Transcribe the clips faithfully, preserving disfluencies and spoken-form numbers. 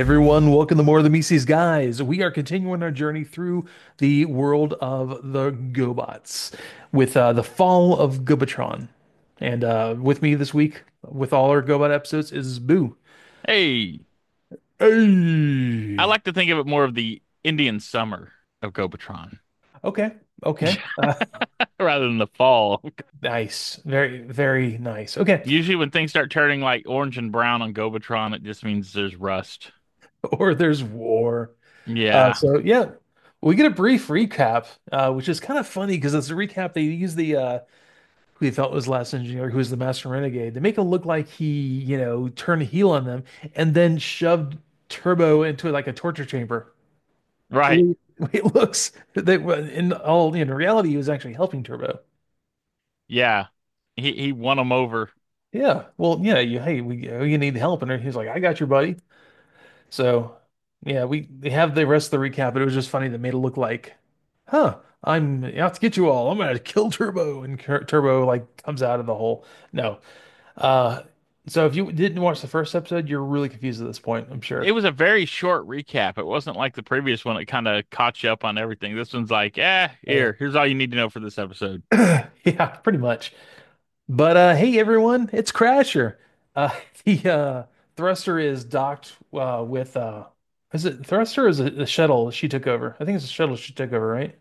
everyone, welcome to more of the Mises Guys. We are continuing our journey through the world of the GoBots with uh, the fall of Gobatron. And uh, with me this week, with all our GoBot episodes, is Boo. Hey, I Hey. like to think of it more of the Indian summer of Gobatron Okay, okay. Uh, rather than the fall. nice. Very, very nice. Okay. Usually, when things start turning like orange and brown on Gobatron, it just means there's rust. Or there's war. Uh, Yeah, so, yeah, we get a brief recap, uh, which is kind of funny because it's a recap. They use the uh, who he felt was last engineer, who was the master renegade, to make it look like he, you know, turned heel on them and then shoved Turbo into like a torture chamber. right. It it looks that in all in reality, he was actually helping Turbo. Yeah, he he won them over. Yeah, well, yeah, you hey, we you need help, and he's like, I got your buddy. So, yeah, we they have the rest of the recap, but it was just funny that made it look like, huh, I'm out to get you all. I'm gonna kill Turbo, and Turbo like comes out of the hole. No. Uh, so if you didn't watch the first episode, you're really confused at this point, I'm It sure. was a very short recap. It wasn't like the previous one. It kind of caught you up on everything. This one's like, eh, Yeah. here, here's all you need to know for this episode. Yeah, pretty much. But uh hey everyone, it's Crasher. Uh the uh thruster is docked uh with uh is it thruster or is it the shuttle she took over? I think it's the shuttle she took over, right?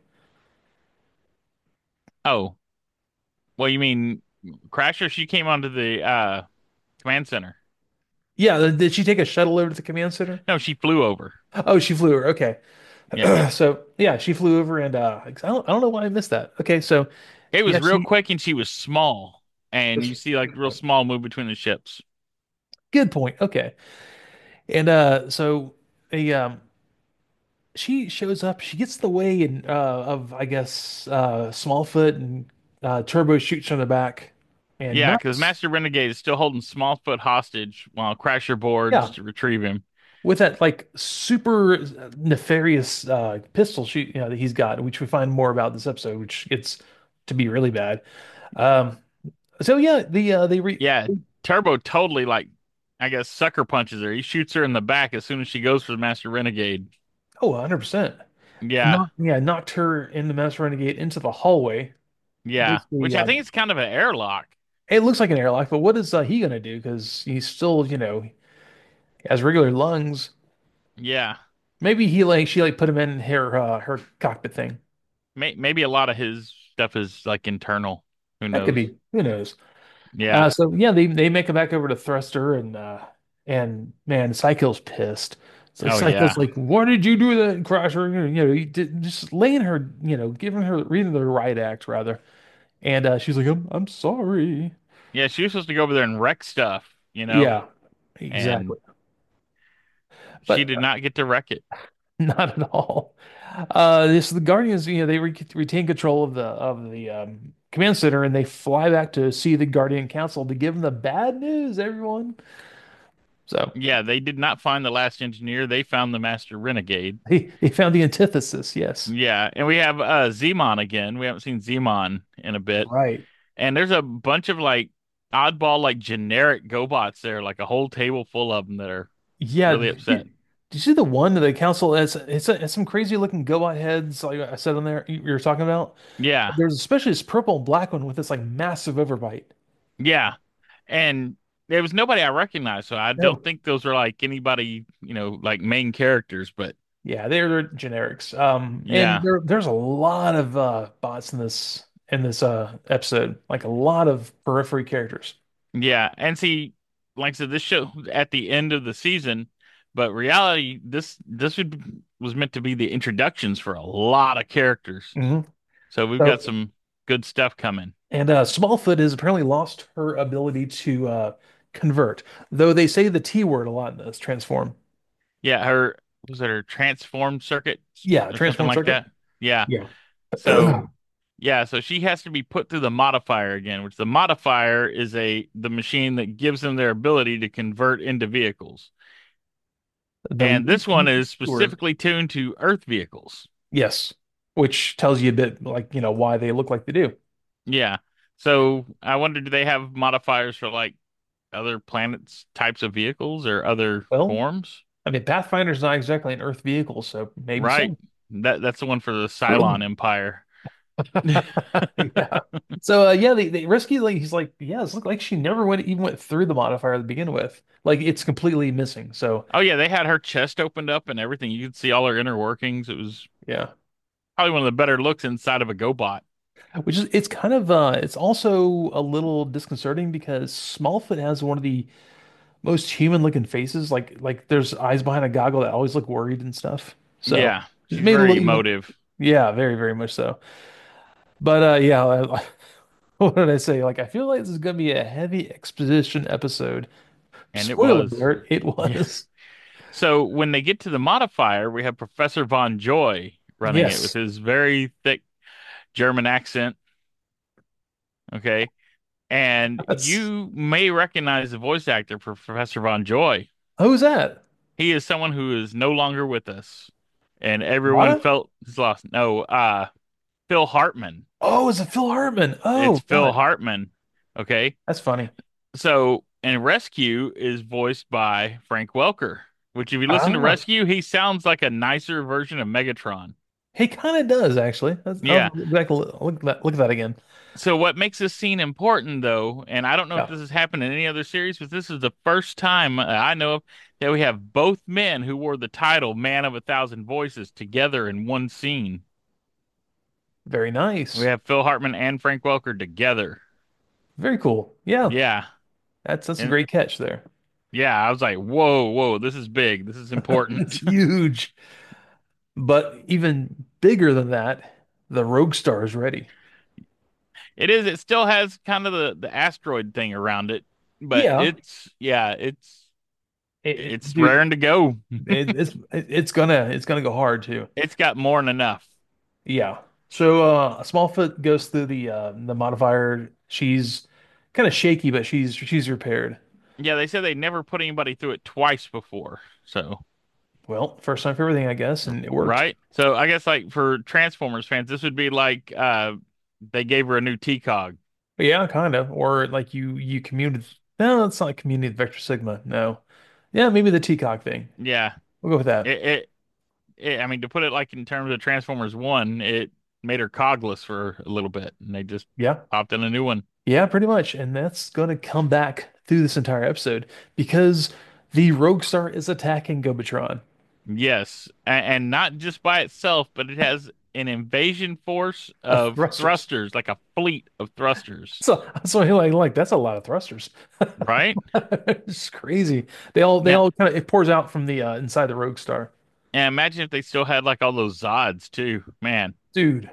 Oh, well, you mean Crasher? She came onto the uh command center. Yeah, th- did she take a shuttle over to the command center? No, she flew over. Oh, she flew over. Okay. Yeah. So yeah, she flew over and uh I don't, I don't know why I missed that. Okay, so It yeah, was real she quick and she was small. And you see like real small move between the ships. good point. Okay. And uh so a um she shows up. She gets the way and uh, of I guess uh, Smallfoot and uh, Turbo shoots from the back and Yeah, because knocks. Master Renegade is still holding Smallfoot hostage while Crasher boards Yeah, to retrieve him. with that like super nefarious uh, pistol shoot you know that he's got, which we find more about this episode, which gets to be really bad. Um, so yeah, the uh, they re Yeah, Turbo totally like I guess sucker punches her. He shoots her in the back as soon as she goes for the Master Renegade. oh one hundred percent. Yeah, Knock, yeah, knocked her in the Master Renegade into the hallway. yeah. Basically, Which I uh, think is kind of an airlock. it looks like an airlock, but what is uh, he gonna do? Because he's still, you know, has regular lungs. Yeah. Maybe he like she like put him in her uh, her cockpit thing. May maybe a lot of his stuff is like internal. Who That could knows? be. Who knows? Yeah. Uh, so yeah, they they make it back over to Thruster and uh and man, Psycho's pissed. So Oh Psycho's yeah. like, "Why did you do that, Crusher?" You know, you know, he did, just laying her, you know, giving her reading the right act rather. And uh, she's like, "I'm I'm sorry." Yeah, she was supposed to go over there and wreck stuff, you know? Yeah, And exactly. she But did not get to wreck it. not at all. Uh, this the Guardians, you know, they re retain control of the of the um, command center, and they fly back to see the Guardian Council to give them the bad news, everyone. So Yeah, they did not find the last engineer. They found the master renegade. they they found the antithesis. Yes, Yeah, and we have uh Zemon again. We haven't seen Zemon in a bit. right. And there's a bunch of like oddball, like generic GoBots there, like a whole table full of them that are Yeah. really Did, upset. did you see the one that the council has? It's, it's some crazy looking GoBot heads, like I said on there. You, you were talking about. Yeah, There's especially this purple and black one with this like massive overbite. yeah. And there was nobody I recognized, so I don't No. think those are like anybody, you know, like main characters, but Yeah, they're, they're generics. Um, and yeah. there there's a lot of uh bots in this in this uh episode, like a lot of periphery characters. Yeah, and see, like I said, this show at the end of the season, but reality, this this would, was meant to be the introductions for a lot of characters. Hmm. So we've got So some good stuff coming. and uh Smallfoot has apparently lost her ability to uh convert, though they say the T word a lot in this transform. Yeah, her was it her transform circuit Yeah, or something transform like circuit. that? Yeah. Yeah. So yeah, so she has to be put through the modifier again, which the modifier is a the machine that gives them their ability to convert into vehicles. The And weak this one is word. specifically tuned to Earth vehicles. Yes. Which tells you a bit like, you know, why they look like they do. Yeah. So I wonder, do they have modifiers for like other planets types of vehicles or other Well, forms? I mean, Pathfinder's not exactly an Earth vehicle, so maybe Right. so. That that's the one for the Cylon Empire. Yeah. So uh, yeah, they, they rescue like he's like, yeah, it looked like she never went even went through the modifier to begin with. Like it's completely missing. So Oh yeah, they had her chest opened up and everything. You could see all her inner workings. It was yeah. probably one of the better looks inside of a GoBot. Which is it's kind of uh it's also a little disconcerting because Smallfoot has one of the most human looking faces. Like like there's eyes behind a goggle that always look worried and stuff. So Yeah, just she's made it very look even emotive. yeah, very, very much so. But uh yeah, I, what did I say? Like I feel like this is gonna be a heavy exposition episode. And it Spoiler was. alert, it Yeah. was. So when they get to the modifier, we have Professor Von Joy running it with Yes. his very thick German accent. Okay. And That's you may recognize the voice actor for Professor Von Joy. who's that? He is someone who is no longer with us. And everyone What? felt his loss. No, uh, Phil Hartman. Oh, it's a Phil Hartman. It's Oh Phil God. Hartman. Okay. That's funny. So, and Rescue is voiced by Frank Welker, which if you listen to Ah. Rescue, he sounds like a nicer version of Megatron. He kind of does actually. That's, I'll Yeah. look back look, look at that look at that again. So what makes this scene important though, and I don't know if Yeah. this has happened in any other series, but this is the first time uh, I know of that we have both men who wore the title Man of a Thousand Voices together in one scene. Very We nice. have Phil Hartman and Frank Welker together. Very cool. Yeah. Yeah. That's that's a And great catch there. yeah, I was like, whoa, whoa, this is big. This is It's important. huge. But even bigger than that, the Rogue Star is ready. It is, it still has kind of the, the asteroid thing around it, but Yeah. it's, yeah, it's, It, it- it's dude, raring to go. it, it's it, it's gonna it's gonna go hard too. It's got more than enough. Yeah. So uh Smallfoot goes through the uh the modifier. She's kind of shaky, but she's she's repaired. Yeah, they said they never put anybody through it twice before. So, Well, first time for everything, I guess, and it worked. right? So I guess like for Transformers fans, this would be like uh they gave her a new T cog. But yeah, kind of. Or like you you commuted. No, it's not community with Vector Sigma. No. Yeah, maybe the T COG thing. Yeah. We'll go with that. It, it, it I mean to put it like in terms of Transformers one, it made her cogless for a little bit and they just Yeah. popped in a new one. Yeah, pretty much. And that's going to come back through this entire episode because the Rogue Star is attacking Gobatron. Yes, and, and not just by itself, but it has an invasion force Of of thrusters. thrusters, like a fleet of thrusters, So so I like like that's a lot of thrusters. right? It's crazy. They all they Now, all kind of it pours out from the uh, inside the Rogue Star. and imagine if they still had like all those Zods too, man. Dude,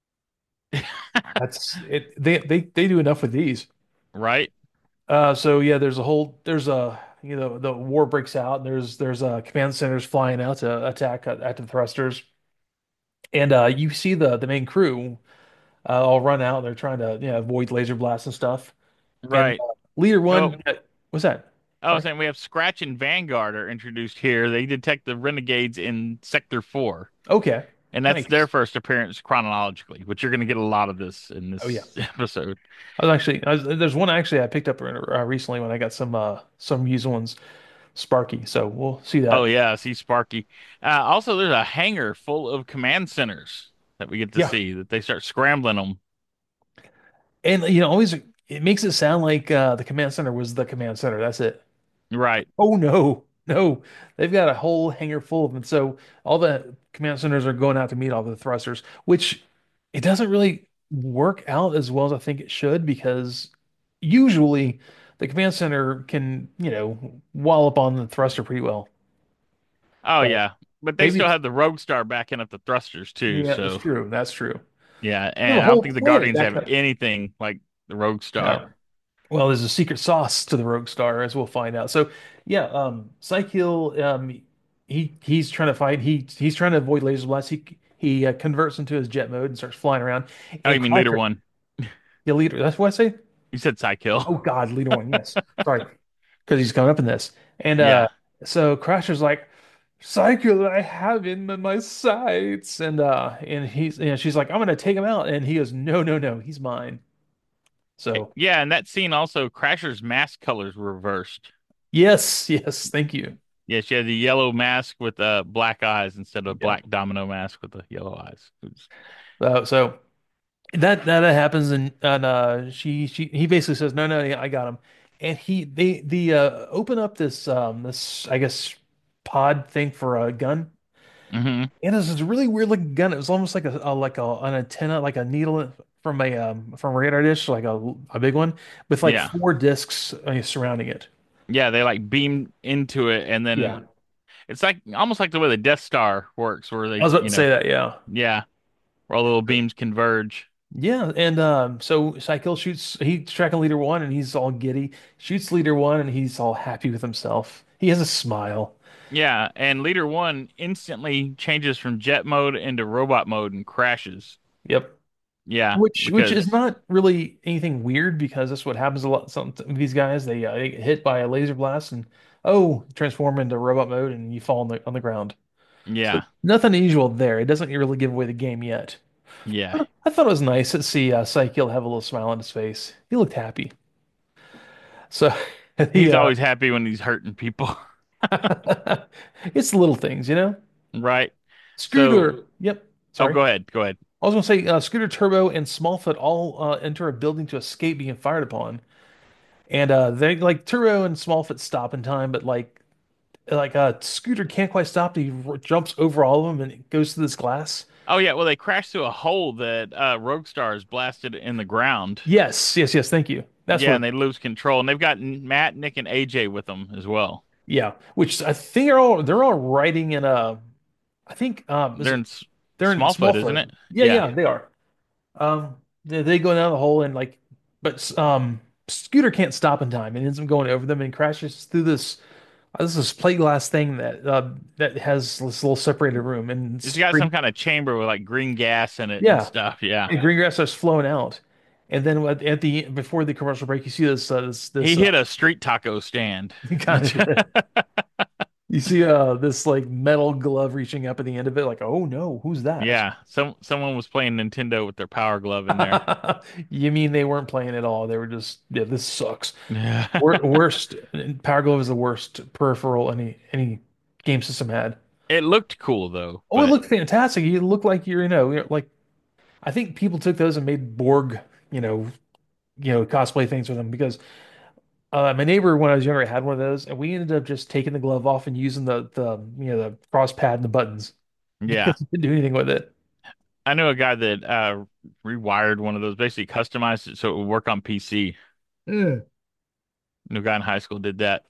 that's it. They they they do enough with these. Right? Uh, so yeah, there's a whole there's a you know the war breaks out. And there's there's uh command centers flying out to attack uh, active thrusters, and uh you see the the main crew uh, all run out. They're trying to you know avoid laser blasts and stuff. And Right. uh, leader Well, one, uh, what's that? I was Sorry. saying we have Scratch and Vanguard are introduced here. They detect the renegades in Sector Four, Okay, and that's their nice. first appearance chronologically, which you're going to get a lot of this in Oh yeah, this episode. I was actually I was, there's one actually I picked up uh, recently when I got some uh some used ones, Sparky. So we'll see Oh that. yeah, see Sparky. Uh, also, there's a hangar full of command centers that we get to Yeah, see that they start scrambling them. and you know always it makes it sound like uh the command center was the command center. That's it. Right. Oh no, no. They've got a whole hangar full of them. So all the command centers are going out to meet all the thrusters, which it doesn't really work out as well as I think it should because usually the command center can, you know, wallop on the thruster pretty well. Oh But yeah, but they maybe still it's, have the Rogue Star backing up the thrusters too. yeah, that's So true. That's true. yeah, They have a and I don't whole think the planet Guardians back have up. anything like the Rogue No. Star. Well, there's a secret sauce to the Rogue Star, as we'll find out. So, yeah, um, Psykill, um, he he's trying to fight. He he's trying to avoid laser blasts. He he uh, converts into his jet mode and starts flying around. Oh, you And mean Leader Crusher, One? the leader. That's what I say. You said Psykill. Oh God, leader one. Yes, sorry, because he's coming up in this. And uh, Yeah. so Crusher's like, Psykill, I have him in my sights. And uh, and he's and she's like, I'm gonna take him out. And he goes, No, no, no, he's mine. So Yeah, and that scene also, Crasher's mask colors were reversed. yes, yes, thank you. Yeah, she had the yellow mask with uh black eyes instead of Yep. black domino mask with the yellow eyes. It was- Uh, so that that happens, and and uh, she she he basically says, no, no, yeah, I got him, and he they the uh, open up this um this I guess pod thing for a gun, Mhm. and it's this really weird looking gun. It was almost like a, a like a an antenna, like a needle from a um from a radar dish, like a a big one with like Yeah. four discs uh, surrounding it. Yeah, they like beamed into it and Yeah, then it's like almost like the way the Death Star works where I they, was about you to know, say that. Yeah. yeah, where all the little beams converge. Yeah, and um, so Cykill shoots. He's tracking leader one, and he's all giddy. Shoots leader one, and he's all happy with himself. He has a smile. Yeah, and Leader One instantly changes from jet mode into robot mode and crashes. Yep. Yeah, Which which is because not really anything weird because that's what happens a lot. Some of these guys they, uh, they get hit by a laser blast and oh transform into robot mode and you fall on the on the ground. So yeah, nothing unusual there. It doesn't really give away the game yet. yeah. But I thought it was nice to see uh, Cykill have a little smile on his face. He looked happy. So He's the always happy when he's hurting people, uh, it's the little things, you know. right? So, Scooter. Yep. oh, Sorry. go ahead, go ahead. I was gonna say uh, Scooter Turbo and Smallfoot all uh, enter a building to escape being fired upon. And uh they like Turo and Smallfoot stop in time, but like like uh Scooter can't quite stop. He r jumps over all of them and it goes to this glass. Oh yeah, well they crashed through a hole that uh Rogue Stars blasted in the ground. Yes, yes, yes. Thank you. That's Yeah, what. and they lose control, and they've got Matt, Nick, and A J with them as well. Yeah, which I think they're all they're all riding in a. I think um is They're it in S they're in Smallfoot, isn't Smallfoot. it? Yeah, Yeah. yeah, they are. Um, they, they go down the hole and like, but um Scooter can't stop in time and ends up going over them and crashes through this. Uh, this is plate glass thing that uh that has this little separated room and It's it's got some green. kind of chamber with like green gas in it and Yeah, stuff. Yeah. and green grass starts flowing out, and then at, at the before the commercial break, you see this uh, this He this uh, hit a street taco stand. kind of you see uh this like metal glove reaching up at the end of it, like oh no, who's that? Yeah. Some someone was playing Nintendo with their power glove in there. You mean they weren't playing at all? They were just yeah, this sucks. Yeah. Wor worst Power Glove is the worst peripheral any any game system had. It looked cool though, Oh, it but looked fantastic. You look like you're, you know, you're like I think people took those and made Borg, you know, you know, cosplay things with them because uh, my neighbor when I was younger had one of those, and we ended up just taking the glove off and using the the you know the cross pad and the buttons yeah. because you couldn't do anything with it. I knew a guy that uh rewired one of those, basically customized it so it would work on P C. Mm. New guy in high school did that.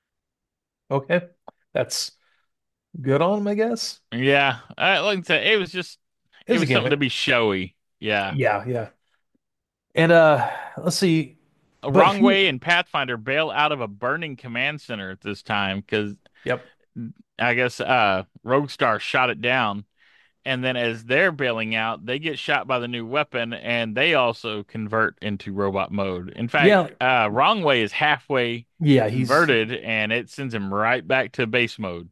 Okay, that's good on him, I guess. Yeah. I like I said, it was just It it was a was something to gimmick. be showy. Yeah. Yeah, yeah. And uh, let's see, A but Wrong he, Way and Pathfinder bail out of a burning command center at this time because yep, I guess uh Rogue Star shot it down. And then as they're bailing out, they get shot by the new weapon and they also convert into robot mode. In fact, yeah, uh Wrong Way is halfway yeah. He's converted and it sends him right back to base mode.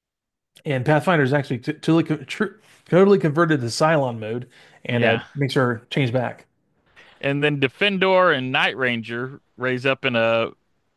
and Pathfinder is actually t totally co- tr totally converted to Cylon mode, and uh, Yeah. makes her change back. And then Defendor and Night Ranger raise up in a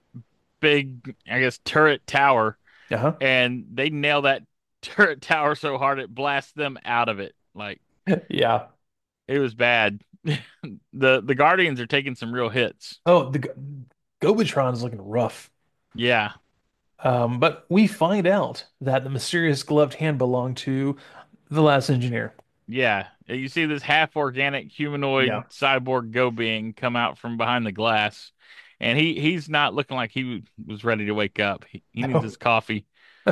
big, I guess, turret tower Uh-huh. and they nail that turret tower so hard it blasts them out of it. Like Yeah. it was bad. The the Guardians are taking some real hits. Oh, the G- Gobotron is looking rough. Yeah. Um, but we find out that the mysterious gloved hand belonged to the last engineer. Yeah. You see this half organic Yeah. humanoid cyborg go being come out from behind the glass. And he he's not looking like he was ready to wake up. He, he needs No. his coffee.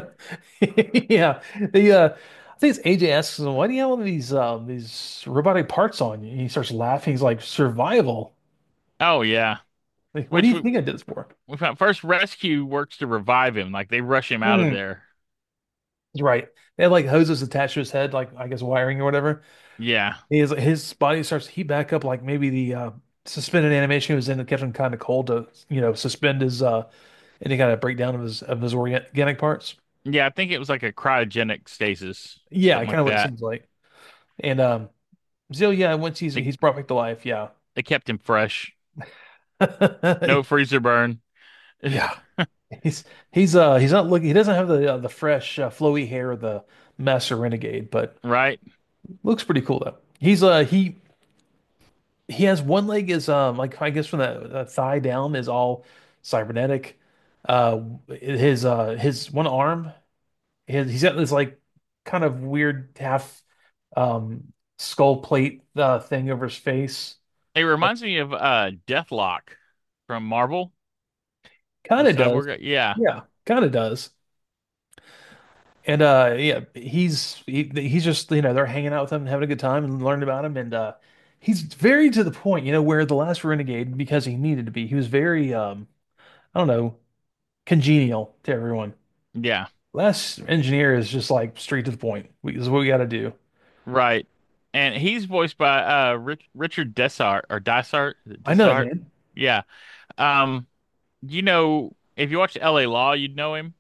Yeah. The uh I think it's A J asks him, why do you have all these um these robotic parts on you? And he starts laughing. He's like, survival. Oh yeah. Like, what do Which you we, think I did this for? we found first rescue works to revive him. Like they rush him out of Mm. there. Right. They had like hoses attached to his head, like I guess wiring or whatever. Yeah. His his body starts to heat back up like maybe the uh suspended animation he was in to catch him kind of cold to, you know, suspend his uh any kind of breakdown of his of his organic parts. Yeah, I think it was like a cryogenic stasis, Yeah, something kind like of what it that. seems like. And um Zil, yeah, once he's They he's brought back to life, yeah. they kept him fresh. No freezer burn. Yeah. He's he's uh he's not looking. He doesn't have the uh, the fresh uh, flowy hair of the Master Renegade, but Right? looks pretty cool though. He's uh he he has one leg is um like I guess from the, the thigh down is all cybernetic. Uh, his uh his one arm, his, he's got this like kind of weird half um skull plate uh thing over his face. It Like, reminds me of uh Deathlock from Marvel, the kind of does. cyborg guy. Yeah, Yeah, kind of does. And uh yeah, he's he, he's just you know they're hanging out with him, having a good time and learning about him and uh he's very to the point, you know, where the last Renegade because he needed to be. He was very um I don't know, congenial to everyone. yeah, Last Engineer is just like straight to the point. We, this is what we got to do. right. And he's voiced by uh Rich, Richard Dessart or Dysart, I know that Dessart. name. Yeah. Um, you know, if you watch L A. Law, you'd know him.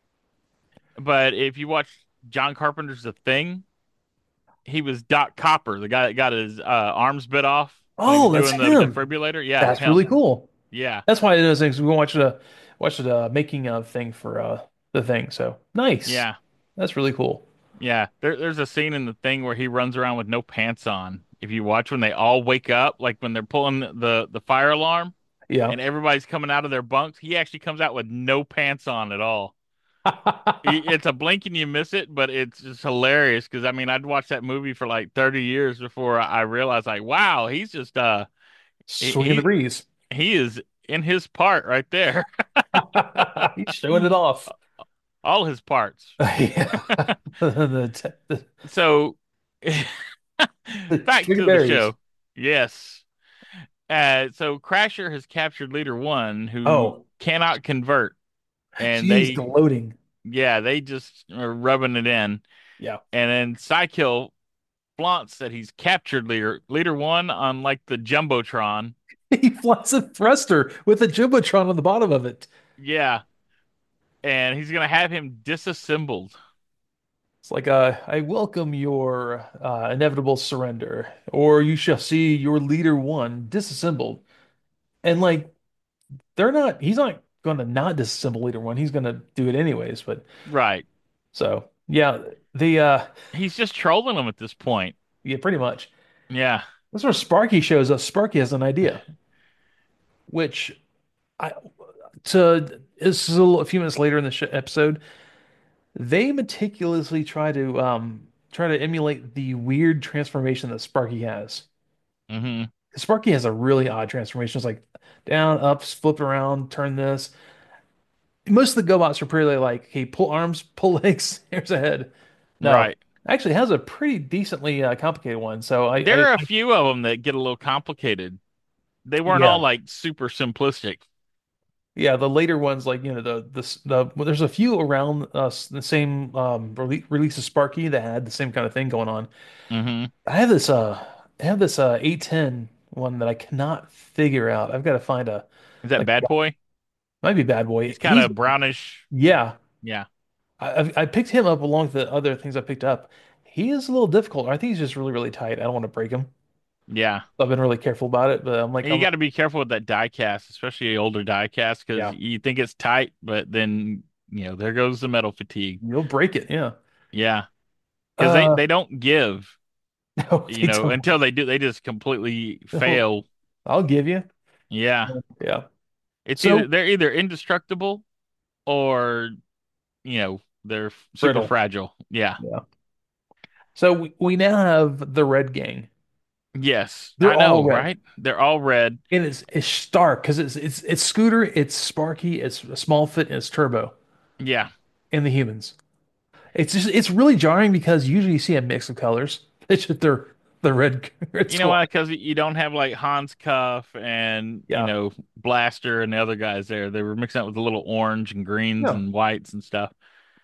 But if you watch John Carpenter's The Thing, he was Doc Copper, the guy that got his uh, arms bit off when he was Oh, that's doing the him. defibrillator. Yeah, That's really him. cool. Yeah, That's why I know those things. We watched a watched a making of thing for uh the thing. So nice. yeah, That's really cool. yeah. There, there's a scene in The Thing where he runs around with no pants on. If you watch when they all wake up, like when they're pulling the the fire alarm Yeah. and everybody's coming out of their bunks, he actually comes out with no pants on at all. He- It's a blink and you miss it, but it's just hilarious because I mean I'd watched that movie for like thirty years before I realized like wow he's just uh he Swinging the he, breeze. he is in his part right there. He's showing it off. All his parts. Yeah. The, the, So the back sugar to the berries. show. Yes. Uh, so Crasher has captured Leader One, who Oh, cannot convert, and she's they, gloating. yeah, they just are rubbing it in. Yeah. And then Psykill flaunts that he's captured Leader Leader One on like the jumbotron. He flies a thruster with a jumbotron on the bottom of it. Yeah, and he's gonna have him disassembled. It's like, uh, I welcome your uh, inevitable surrender, or you shall see your leader one disassembled. And like, they're not, he's not going to not disassemble leader one. He's going to do it anyways. But Right. so, yeah, the, uh, He's just trolling him at this point. yeah, pretty much. Yeah. That's where Sparky shows us. Sparky has an idea, which I, to, this is a, little, a few minutes later in the sh episode. They meticulously try to, um, try to emulate the weird transformation that Sparky has. Hmm. Sparky has a really odd transformation. It's like down, up, flip around, turn this. Most of the GoBots are pretty like, hey, pull arms, pull legs, here's a head. No, Right. actually, it has a pretty decently uh, complicated one. So I, There I, are a I, few of them that get a little complicated. They weren't all yeah, like super simplistic. yeah. The later ones, like you know, the the the well, there's a few around us the same um rele release of Sparky that had the same kind of thing going on. Hmm. I have this uh, I have this uh eight ten one that I cannot figure out. I've got to find a Is that like Bad Boy? might be Bad Boy. He's kind He's of brownish. yeah. Yeah. I, I I picked him up along with the other things I picked up. He is a little difficult. I think he's just really, really tight. I don't want to break him. Yeah. I've been really careful about it, but I'm like, And you I'm got to be careful with that die cast, especially older die cast, because yeah, you think it's tight, but then, you know, there goes the metal fatigue. you'll break it. Yeah. Yeah. Because they, Uh, they don't give, no, you they know, don't. until they do, they just completely No, fail. I'll give you. Yeah. Yeah. It's either, So they're either indestructible or, you know, they're super brittle. fragile. Yeah. Yeah. So we, we now have the Red Gang. Yes. They're I all know, red, right? They're all red. and it's it's stark because it's it's it's Scooter, it's Sparky, it's Smallfoot, and it's Turbo, Yeah. and the humans. It's just it's really jarring because usually you see a mix of colors. It's just they're the red red You know squad. why? Because you don't have like Hans Cuff and, you Yeah. know, Blaster and the other guys there. They were mixing up with a little orange and greens Yeah. and whites and stuff.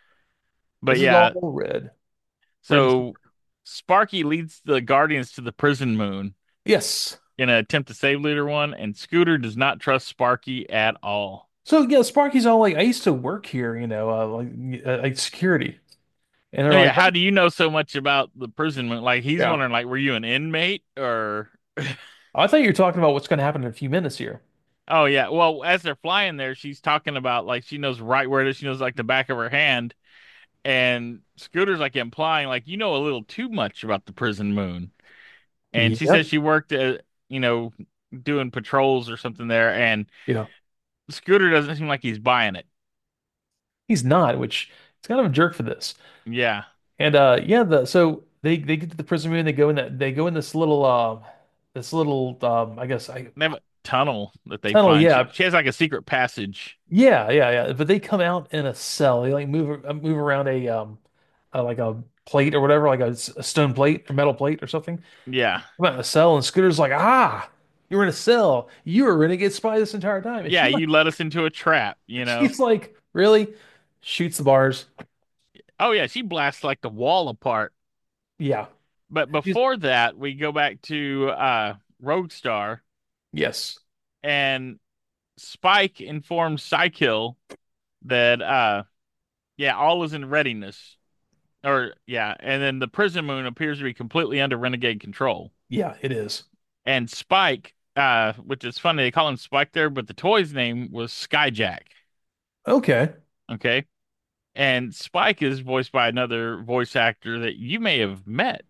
But This is yeah, all red. Red and so Sparky leads the Guardians to the prison moon yes. in an attempt to save Leader One, and Scooter does not trust Sparky at all. So yeah, Sparky's all like, I used to work here, you know, uh, like uh, like security, and they're Oh yeah, like, how do you know so much about the prison moon? Like he's yeah. wondering, like, were you an inmate or? I thought you were talking about what's going to happen in a few minutes here. Oh yeah. Well, as they're flying there, she's talking about like she knows right where it is. She knows like the back of her hand. And Scooter's like implying like you know a little too much about the prison moon. And she says Yep. she worked at, you know, doing patrols or something there, and Yeah. Scooter doesn't seem like he's buying it. He's not, which it's kind of a jerk for this. Yeah. And uh yeah, the so they they get to the prison room, they go in that they go in this little uh this little um I guess I They have a tunnel that they tunnel, find. She, yeah. she has like a secret passage. Yeah, yeah, yeah. But they come out in a cell. They like move uh, move around a um uh, like a plate or whatever, like a, s- a stone plate or metal plate or something. Yeah. Come out in a cell, and Scooter's like, ah, you were in a cell. You were a renegade spy this entire time. And Yeah, she like you led us into a trap, you know. she's like, really? Shoots the bars. Oh yeah, she blasts like the wall apart. Yeah. But She's before that, we go back to uh Roadstar, yes. and Spike informs Psykill that uh yeah, all is in readiness. Or yeah, and then the prison moon appears to be completely under Renegade control. Yeah, it is. And Spike, uh, which is funny, they call him Spike there, but the toy's name was Skyjack. Okay. Okay. And Spike is voiced by another voice actor that you may have met.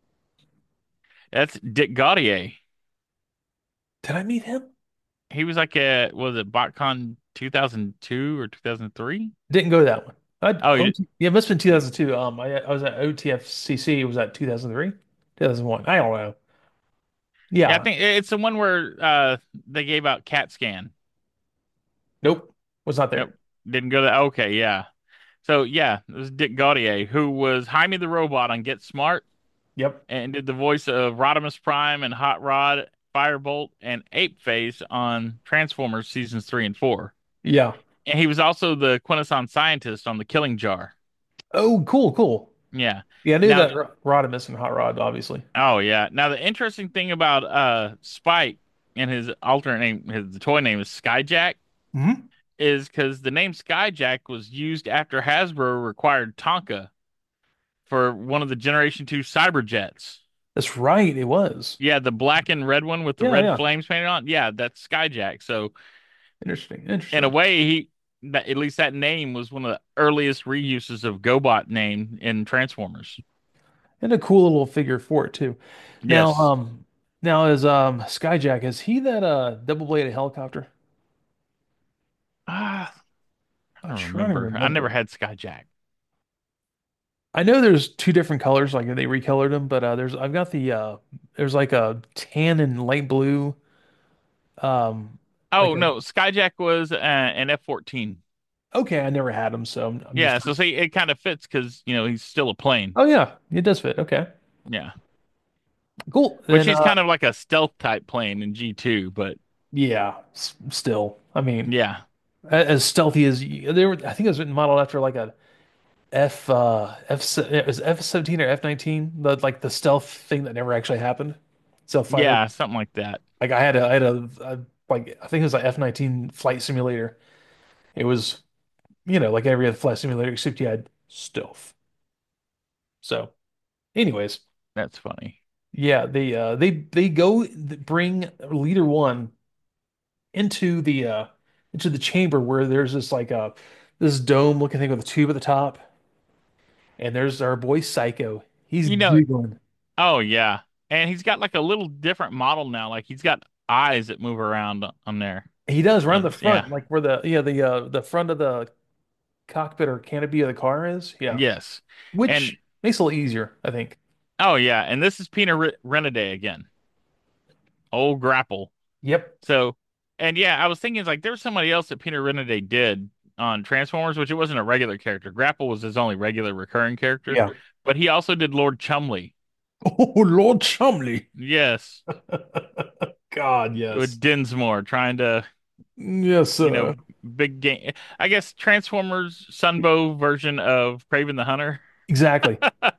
That's Dick Gaudier. Did I meet him? He was like a, was it BotCon two thousand two or two thousand three? Didn't go to that one. I, Oh, you O did. T, yeah, it must have been two thousand two. Um, I, I was at O T F C C. Was that two thousand three? two thousand one. I don't know. Yeah, I Yeah. think it's the one where uh they gave out CAT scan. Nope. Was not Nope. there. Didn't go to, okay, yeah. So yeah, it was Dick Gaudier, who was Jaime the Robot on Get Smart Yep. and did the voice of Rodimus Prime and Hot Rod, Firebolt, and Ape Face on Transformers seasons three and four. Yeah. And he was also the Quintesson scientist on the Killing Jar. Oh, cool, cool. Yeah. Yeah, I knew Now, that the, Ro- Rodimus and Hot Rod, obviously. oh yeah. Now the interesting thing about uh Spike and his alternate name, his the toy name is Skyjack, Hmm. is because the name Skyjack was used after Hasbro required Tonka for one of the Generation two Cyberjets. That's right. It was. Yeah, the black and red one with the Yeah, red yeah. flames painted on. Yeah, that's Skyjack. So Interesting. in a Interesting. way, he that at least that name was one of the earliest reuses of GoBot name in Transformers. And a cool little figure for it too. Now, Yes. um, now is um Skyjack, is he that uh double-bladed helicopter? Ah, I I'm don't trying to remember. I never remember. had Skyjack. I know there's two different colors, like they recolored them, but uh there's I've got the uh there's like a tan and light blue, um like Oh a no, Skyjack was uh, an F fourteen. okay, I never had them, so I'm, I'm just Yeah, so see, it kind of fits because you know he's still a plane. oh yeah, it does fit. Okay. Yeah, Cool. which Then he's uh kind of like a stealth type plane in G two, but yeah, s still. I mean, yeah, a- as stealthy as you, they were, I think it was modeled after like a F uh F se- it was F seventeen or F nineteen, the like the stealth thing that never actually happened. Stealth fighter. yeah, something like that. Like I had a I had a, a like I think it was like F nineteen flight simulator. It was, you know, like every other flight simulator except you had stealth. So, anyways, That's funny. yeah, they uh they they go bring leader one into the uh into the chamber where there's this like uh this dome looking thing with a tube at the top, and there's our boy Psycho. He's You know, giggling. oh yeah, and he's got like a little different model now. Like he's got eyes that move around on there. He does around And the yeah, front, like where the yeah the uh the front of the cockpit or canopy of the car is. Yeah, yes, and which makes it a little easier, I think. oh yeah, and this is Peter Re Renaday again, old Grapple. Yep. So, and yeah, I was thinking it's like there was somebody else that Peter Renaday did on Transformers, which it wasn't a regular character. Grapple was his only regular recurring character, Yeah. but he also did Lord Chumley. Oh, Lord Chumley. Yes, God, with yes. Dinsmore trying to, Yes, you uh, know, big game. I guess Transformers Sunbow version of Kraven the Hunter. exactly.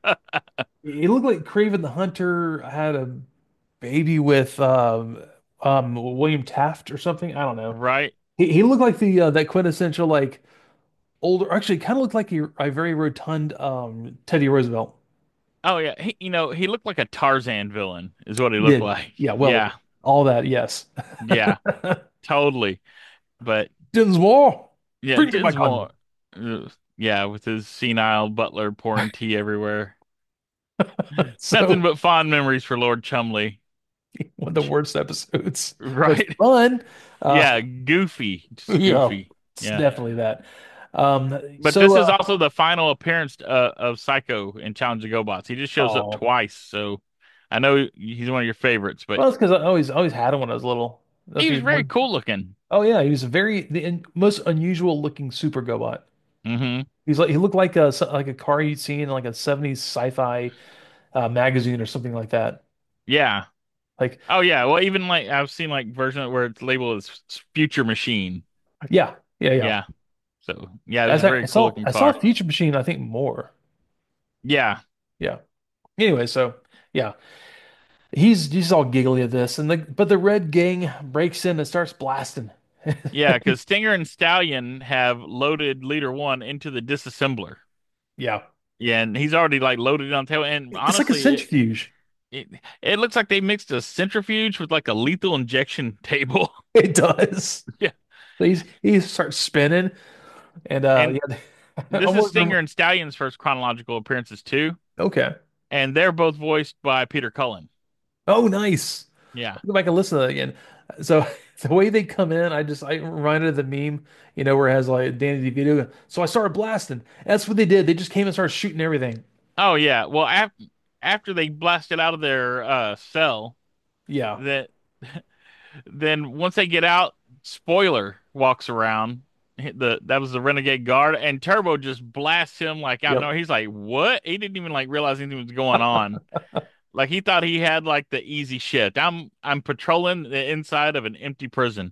It looked like Craven the Hunter had a baby with um um William Taft or something. I don't know. Right? He he looked like the uh, that quintessential like older. Actually, kind of looked like a, a very rotund um Teddy Roosevelt. Oh yeah, he, you know, he looked like a Tarzan villain, is what he He looked did. like. Yeah. Well, Yeah, all that. Yes. yeah. totally. But Dinsmore, yeah, bring me my Dinsmore, gun. uh, yeah, with his senile butler pouring tea everywhere. Nothing So but fond memories for Lord Chumley. one of the worst episodes, but Right? fun. Uh, Yeah, goofy, just yeah, goofy. it's Yeah. definitely that. Um, But so this is uh, also the final appearance uh, of Psycho in Challenge of GoBots. He just shows up oh, twice, so I know he's one of your favorites, but well, it's because I always always had him when I was little. That's he was me. very One. cool looking. Oh yeah, he was a very the un- most unusual looking super GoBot. Hmm. He's like he looked like a like a car you'd see in like a seventies sci-fi uh, magazine or something like that. Yeah. Like Oh yeah. Well, even like I've seen like version where it's labeled as Future Machine. yeah, yeah, yeah. Yeah. So yeah, this is As a I, I very cool saw looking I saw car. Future Machine, I think more. Yeah. Yeah. Anyway, so yeah, he's he's all giggly at this, and the but the Red Gang breaks in and starts blasting. Yeah, because Stinger and Stallion have loaded Leader One into the disassembler. Yeah, Yeah, and he's already like loaded it on tail. And it's like a honestly, it, centrifuge. it it looks like they mixed a centrifuge with like a lethal injection table. It does. Yeah. So he's he starts spinning, and uh, And yeah, this is almost Stinger rem and Stallion's first chronological appearances too, okay. and they're both voiced by Peter Cullen. Oh, nice. Yeah. I'll go back and listen to that again. So the way they come in, I just I reminded of the meme, you know, where it has like Danny DeVito. So I started blasting. That's what they did. They just came and started shooting everything. Oh yeah. Well, after after they blasted out of their uh cell, Yeah. that then once they get out, Spoiler walks around. Hit The that was the renegade guard, and Turbo just blasts him like out of Yep. nowhere. He's like, "What?" He didn't even like realize anything was going on. Like he thought he had like the easy shift. I'm I'm patrolling the inside of an empty prison.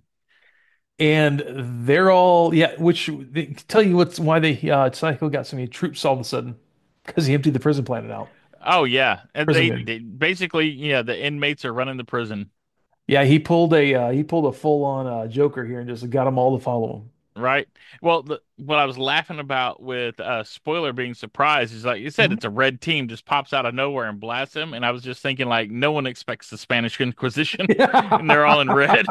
And they're all yeah, which they tell you what's why they uh Psycho got so many troops all of a sudden. Because he emptied the prison planet out. Oh yeah, and Prison they, bin. they basically yeah the inmates are running the prison, Yeah, he pulled a uh, he pulled a full on uh, Joker here and just got them all to follow him. right? Well, the, what I was laughing about with uh Spoiler being surprised is like you said, Mhm. it's a red team just pops out of nowhere and blasts him, and I was just thinking like no one expects the Spanish Inquisition, and they're all in red.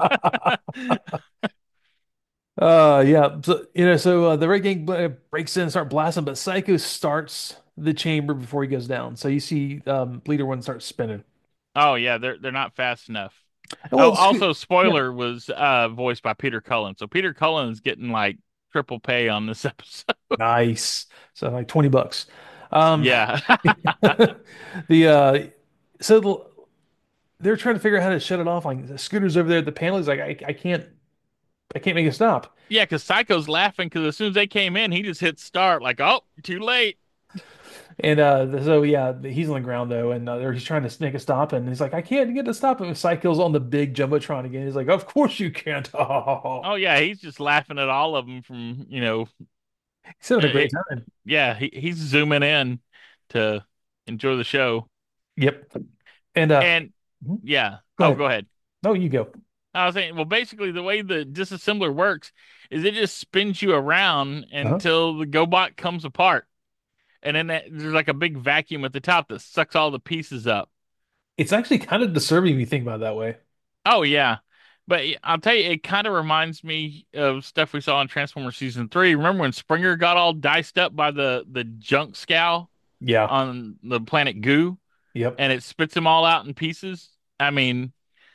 Uh, yeah. So, you know, so uh, the Red Gang uh, breaks in and start blasting, but Psycho starts the chamber before he goes down. So you see, um, Leader One starts spinning. Oh yeah, they're they're not fast enough. And Oh, well, it's, also yeah, Spoiler was uh voiced by Peter Cullen, so Peter Cullen is getting like triple pay on this episode. nice. So like twenty bucks. Um, Yeah. the uh, so the, they're trying to figure out how to shut it off. Like the Scooter's over there at the panel. He's like, I, I can't, I can't make it stop. Yeah, because Psycho's laughing because as soon as they came in, he just hit start, like, oh, too late. And uh, so yeah, he's on the ground though, and uh, he's trying to make a stop, and he's like, I can't get to stop it. Psycho's on the big jumbotron again. He's like, of course you can't. Oh yeah, he's just laughing at all of them from, you know, He's having a it, great time. yeah, he, he's zooming in to enjoy the show. Yep. And uh, And mhm. yeah, Go oh, ahead. go ahead. No, you go. I was saying, well, basically, the way the disassembler works is it just spins you around Uh-huh. until the GoBot comes apart. And then that, there's like a big vacuum at the top that sucks all the pieces up. It's actually kind of disturbing if you think about it that way. Oh yeah. But I'll tell you, it kind of reminds me of stuff we saw in Transformers season three. Remember when Springer got all diced up by the the junk scow Yeah. on the planet Goo, Yep. and it spits them all out in pieces? I mean,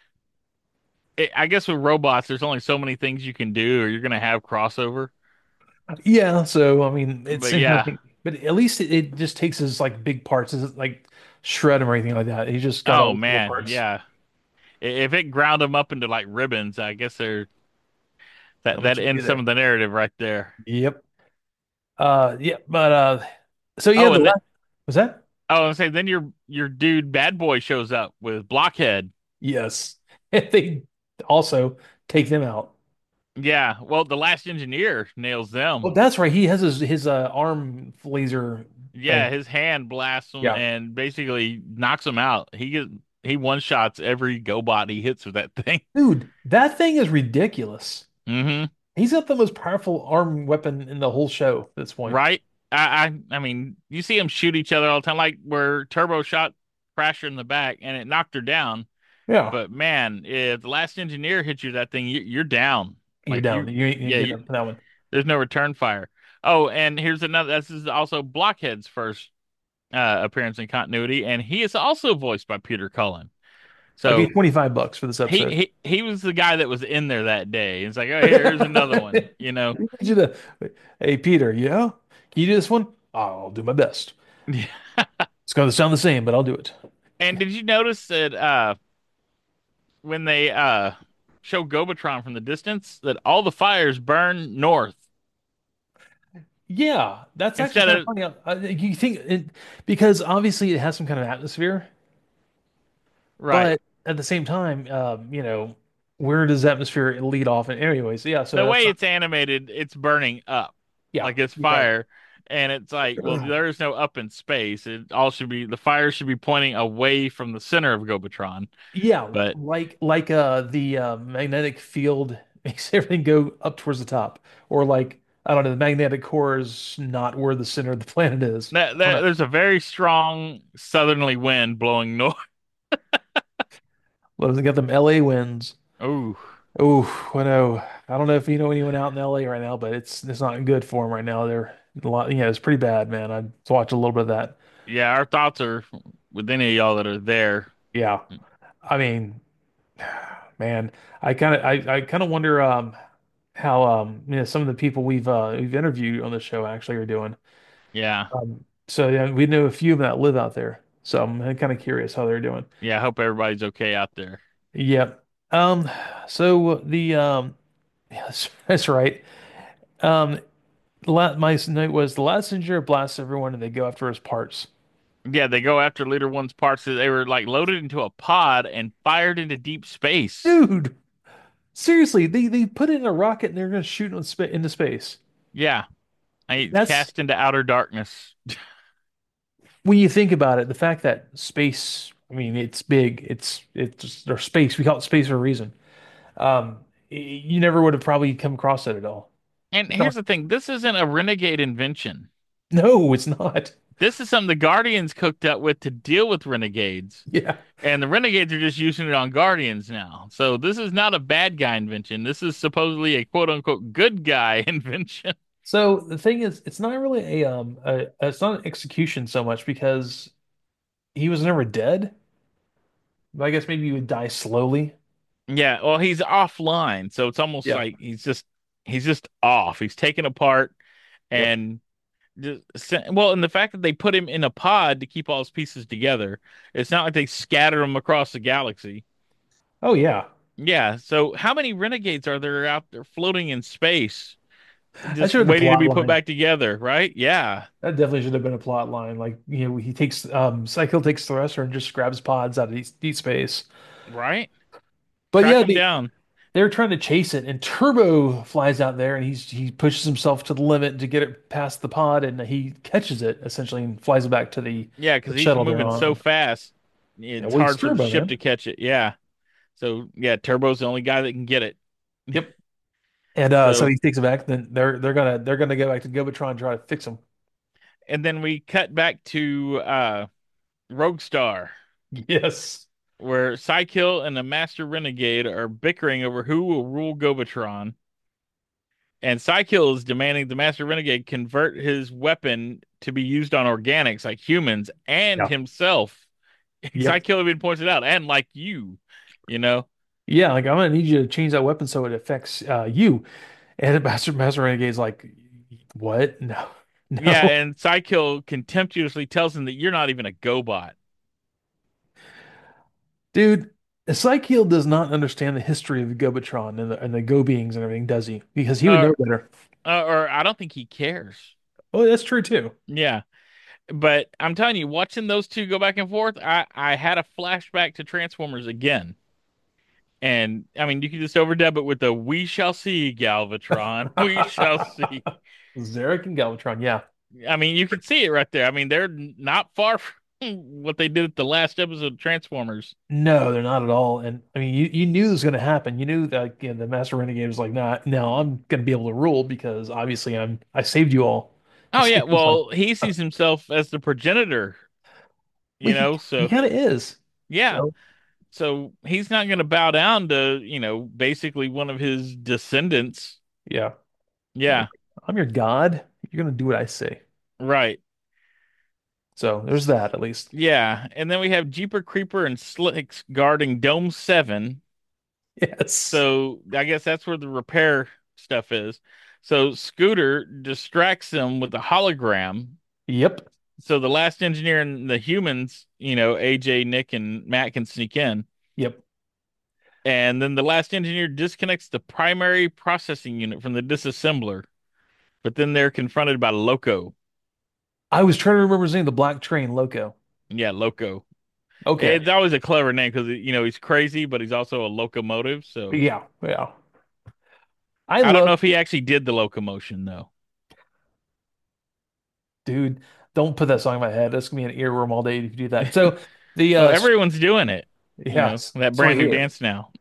it, I guess with robots, there's only so many things you can do, or you're gonna have crossover. Yeah. So I mean, it's But yeah, interesting, but at least it, it just takes his like big parts, his, like shred him or anything like that. He just got oh all the little man, parts. yeah. I- If it ground them up into like ribbons, I guess they're that Not much that you can do ends some there. of the narrative right there. Yep. Uh. Yeah. But uh. So yeah, Oh, the and then last was that? oh, and say then your your dude Bad Boy shows up with Blockhead. Yes. And they also take them out. Yeah, well, the last engineer nails Oh, them. that's right. He has his his uh, arm laser Yeah, thing. his hand blasts them Yeah. and basically knocks them out. He get he one shots every GoBot he hits with that thing. Dude, that thing is ridiculous. Hmm. He's got the most powerful arm weapon in the whole show at this point. Right? I, I I mean, you see them shoot each other all the time, like where Turbo shot Crasher in the back and it knocked her down. Yeah, But man, if the last engineer hits you that thing, you, you're down. you're Like down. you, You ain't gonna yeah, get you, up for that one. there's no return fire. Oh, and here's another. This is also Blockhead's first uh, appearance in continuity, and he is also voiced by Peter Cullen. I'll give So you twenty-five bucks for this he episode. he he was the guy that was in there that day. It's like, oh, here's another one. You know. I need you to, hey Peter, yeah, can you do this one? I'll do my best. It's gonna sound the same, but I'll do it. And did you notice that uh when they uh show Gobatron from the distance, that all the fires burn north Yeah, that's actually instead kind of of funny. Uh, uh, You think it, because obviously it has some kind of atmosphere, right. but at the same time, um, you know, where does atmosphere lead off? And anyways, yeah, so The that's way not, it's animated, it's burning up yeah, like it's yeah, fire. And it's like, well, there is no up in space. It all should be the fire should be pointing away from the center of Gobatron. yeah, But like like uh the uh, magnetic field makes everything go up towards the top, or like I don't know, the magnetic core is not where the center of the planet is. that, I don't that, know. there's a very strong southerly wind blowing north. Well, they got them L A winds. Oh, Oh, I know. I don't know if you know anyone out in L A right now, but it's it's not good for them right now. They're a lot, yeah, it's pretty bad, man. I watched a little bit of that. yeah, our thoughts are with any of y'all that are there. Yeah, I mean, man, I kind of I, I kind of wonder um how um you know some of the people we've uh we've interviewed on the show actually are doing. Yeah. Um, so yeah, we know a few of them that live out there, so I'm kind of curious how they're doing. Yeah, I hope everybody's okay out there. Yep. Um, so the um, yes, that's right. Um, La my note was the last engineer blasts everyone and they go after his parts. Yeah, they go after Leader One's parts. They were like loaded into a pod and fired into deep space. Dude, seriously, they they put it in a rocket and they're gonna shoot in spa into space. Yeah, I it's That's cast into outer darkness. when you think about it, the fact that space, I mean, it's big, it's it's or space, we call it space for a reason. Um, y- you never would have probably come across it at all. And No, here's the thing, this isn't a renegade invention. no, it's not. This is something the Guardians cooked up with to deal with renegades. Yeah. And the renegades are just using it on Guardians now. So this is not a bad guy invention. This is supposedly a quote unquote good guy invention. So the thing is, it's not really a um, a, it's not an execution so much because he was never dead. But I guess maybe you would die slowly. Yeah, well, he's offline, so it's almost Yeah. like he's just he's just off. He's taken apart Yep. and just well, and the fact that they put him in a pod to keep all his pieces together, it's not like they scatter him across the galaxy. Oh yeah. Yeah, so how many renegades are there out there floating in space, That just should have been a waiting to plot be put line. back together, right? Yeah, That definitely should have been a plot line. Like, you know, he takes um Cycle takes Thresher and just grabs pods out of deep, deep space. right. But Track yeah, him they down. they're trying to chase it, and Turbo flies out there and he's he pushes himself to the limit to get it past the pod, and he catches it essentially and flies it back to the, Yeah, the because he's shuttle they're moving so on. fast, Yeah, it's well, he's hard for the Turbo, ship man. to catch it. Yeah, so yeah, Turbo's the only guy that can get it. Yep. And uh, so So he takes it back. Then they're they're gonna they're gonna go back to Gobatron and try to fix him. and then we cut back to uh Rogue Star, Yes. where Psykill and the Master Renegade are bickering over who will rule Gobatron. And Psykill is demanding the Master Renegade convert his weapon to be used on organics like humans and Yeah. himself. Yep. Psykill even points it out, and like you, you know? Yeah, like I'm gonna need you to change that weapon so it affects uh, you. And Master Master Renegade's like, what? No, Yeah, no, and Psykill contemptuously tells him that you're not even a GoBot. dude. Ezekiel does not understand the history of the Gobatron and the and the Go beings and everything, does he? Because he would Uh, know better. uh, or I don't think he cares. Oh, that's true too. Yeah. But I'm telling you, watching those two go back and forth, I, I had a flashback to Transformers again. And I mean, you can just overdub it with the "We shall see, Galvatron. We shall see." Zarek and Galvatron, yeah. I mean, you can see it right there. I mean, they're not far from what they did at the last episode of Transformers. No, they're not at all. And I mean, you, you knew this was going to happen. You knew that, you know, the Master Renegade was like, nah, no, I'm going to be able to rule because obviously I'm I saved you all. I Oh yeah, saved you some. well, he sees himself as the progenitor, Well, you he know. he So kind of is. yeah, So. So he's not going to bow down to, you know, basically one of his descendants. Yeah. Yeah, I'm your god. You're gonna do what I say. right. So there's that at least. Yeah, and then we have Jeeper Creeper and Slicks guarding Dome seven. Yes. So I guess that's where the repair stuff is. So Scooter distracts them with a hologram. Yep. So the last engineer and the humans, you know, A J, Nick, and Matt can sneak in. Yep. And then the last engineer disconnects the primary processing unit from the disassembler. But then they're confronted by Loco. I was trying to remember his name, the Black Train Loco. Yeah, Loco. Okay. It's always a clever name because, you know, he's crazy, but he's also a locomotive. So Yeah. Yeah. I I don't know love, if he actually did the locomotion, though. dude, don't put that song in my head. That's gonna be an earworm all day if you do that. So the Well, uh s- everyone's doing it, you yeah, know, s- that so I brand new hear. dance now.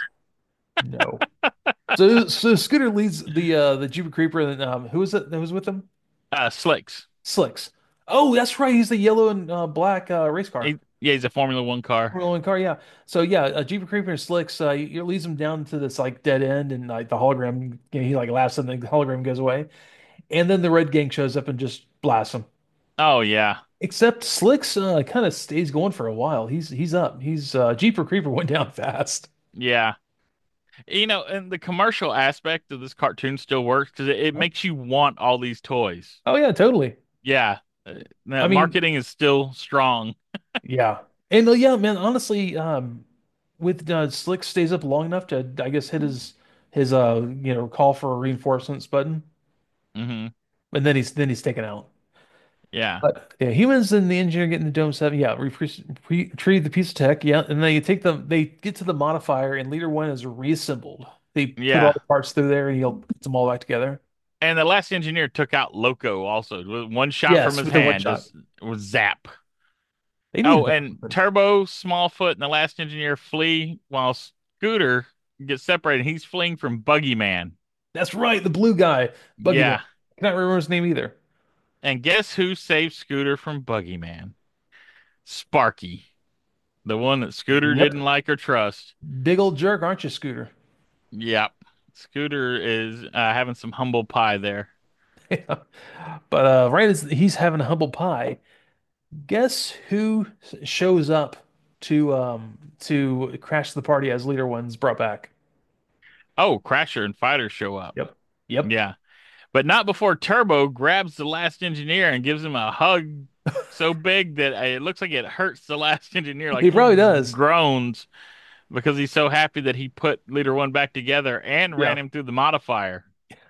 No. So so Scooter leads the uh the Jeep Creeper and um who is it that was with him? Uh, Slicks. Slicks. Oh, that's right. He's the yellow and uh, black uh race car. He, yeah, he's a Formula One car. Formula One car, yeah. So yeah, uh, Jeep Creeper and Slicks, uh, he leads him down to this like dead end, and like the hologram, you know, he like laughs, and the hologram goes away, and then the Red Gang shows up and just blasts him. Oh, yeah. Except Slicks uh, kind of stays going for a while. He's he's up. He's uh, Jeep Creeper went down fast. Yeah. You know, and the commercial aspect of this cartoon still works because it, it makes you want all these toys. Oh yeah, totally. Yeah. Uh, I the mean, marketing is still strong. yeah, and uh, yeah, man. Honestly, um, with uh, Slicks stays up long enough to, I guess, hit his his uh you know call for reinforcements button, Hmm. and then he's then he's taken out. Yeah. But yeah, humans and the engineer get in the Dome seven. Yeah, re re retrieve the piece of tech. Yeah, and they take them. They get to the modifier, and Leader One is reassembled. They put all Yeah. the parts through there, and he'll put them all back together. And the last engineer took out Loco also. With one shot from Yes, his with the one hand, shot. just was zap. They need Oh, better and weapons. Turbo, Smallfoot, and the last engineer flee while Scooter gets separated. He's fleeing from Buggy Man. That's right, the blue guy, Buggy Man. Yeah. Cannot remember his name either. And guess who saved Scooter from Buggy Man? Sparky, the one that Scooter didn't Yep, like or trust. big old jerk, aren't you, Scooter? Yep. Scooter is uh, having some humble pie there. Yeah. But uh, right as he's having a humble pie, guess who shows up to um to crash the party as Leader One's brought back? Oh, Crasher and Fighter show up. Yep. Yep. Yeah. But not before Turbo grabs the last engineer and gives him a hug so big that it looks like it hurts the last engineer. Like He he probably does. groans because he's so happy that he put Leader One back together and Yeah. ran him through the modifier.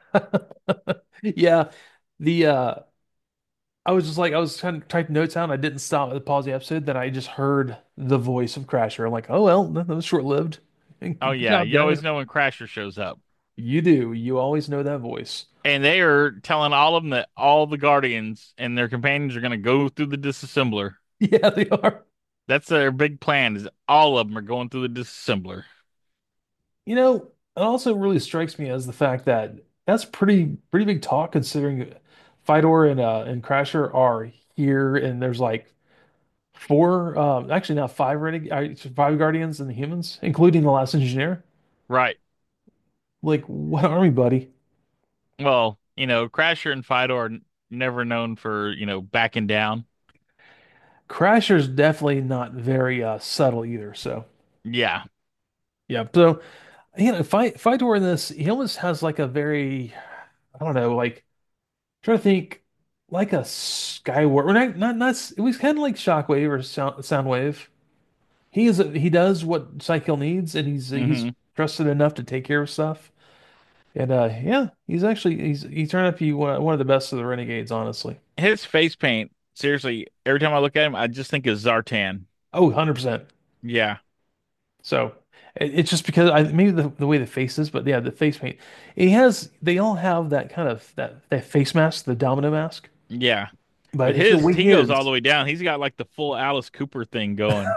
Yeah. The uh I was just like I was trying to type notes out and I didn't stop at the pause the episode, then I just heard the voice of Crasher. I'm like, oh well, that was short-lived. Oh Good yeah, job, you always guys. know when Crasher shows up. You do. You always know that voice. And they are telling all of them that all the Guardians and their companions are going to go through the disassembler. Yeah, they are. That's their big plan is all of them are going through the disassembler. You know, it also really strikes me as the fact that that's pretty pretty big talk considering Fedor and uh and Crasher are here and there's like four um actually now five reneg uh, five Guardians and the humans, including the last engineer. Right. Like what army, buddy? Well, you know, Crasher and Fido are n- never known for, you know, backing down. Crasher's definitely not very uh subtle either, so Yeah. yeah. So you know, Fi Fedor in this, he almost has like a very I don't know, like trying to think like a Skyward, or not, not, not, it was kind of like Shockwave or Sound, Soundwave. He is, a, he does what Cykill needs, and he's he's Hmm. trusted enough to take care of stuff. And uh, yeah, he's actually he's he turned out to be one, one of the best of the Renegades, honestly. His face paint, seriously, every time I look at him, I just think of Zartan. Oh, one hundred percent. Yeah. So it, it's just because I maybe the, the way the face is, but yeah, the face paint. He has they all have that kind of that that face mask, the domino mask. Yeah. But But if the his, way he he goes all is, the way down. He's got like the full Alice Cooper thing going.